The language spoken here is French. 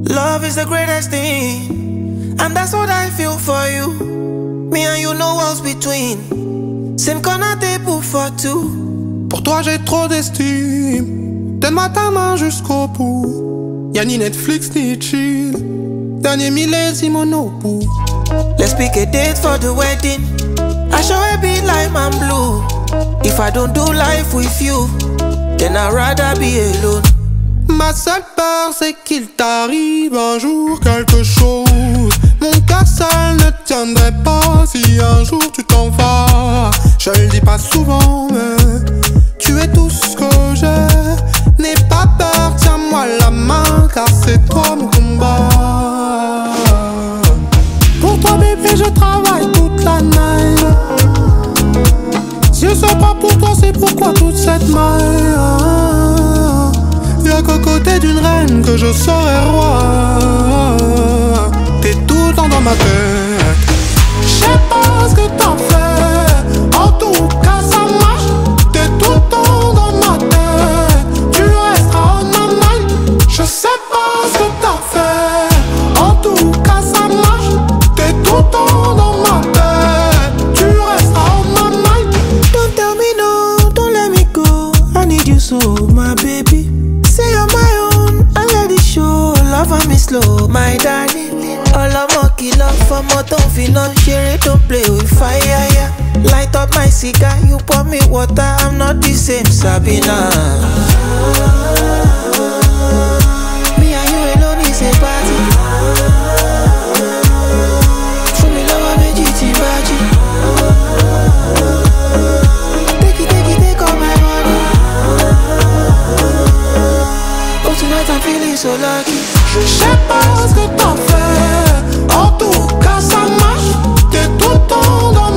Love is the greatest thing, and that's what I feel for you. Me and you, no walls between. Same corner table for two. Pour toi j'ai trop d'estime. Donne-moi ta main jusqu'au bout. Y'a ni Netflix ni chill. Dernier millésime monopou. Let's pick a date for the wedding. I sure will be lime and blue. If I don't do life with you, then I'd rather be alone. Ma seule peur c'est qu'il t'arrive un jour quelque chose. Mon cœur seul ne tiendrait pas si un jour tu t'en vas. Je le dis pas souvent mais tu es tout ce que j'ai. N'aie pas peur, tiens-moi la main car c'est toi mon combat. Pour toi bébé je travaille toute la night. Si c'est pas pour toi c'est pourquoi toute cette maille. Y'a qu'aux côtés d'une reine que je serai roi. T'es tout le temps dans ma tête. J'sais pas ce que t'en fais. En tout cas ça marche. T'es tout le temps dans ma tête. Tu resteras en ma main. Je sais pas ce que t'as fait. En tout cas ça marche. T'es tout le temps dans ma tête. Tu resteras en ma main. Don't tell me no, don't let me go. I need you so, my baby. Say you're my own, I let it show. Love me slow, my darling. All I'm lucky love for more don't feel no share it, don't play with fire, yeah. Light up my cigar, you pour me water, I'm not the same, Sabina. Me and you alone is a party. For me love, I'm a GT baji. Take all my money. Oh, tonight I'm feeling so lucky. J'sais pas ce que t'en fais. En tout cas ça marche. T'es tout le temps dans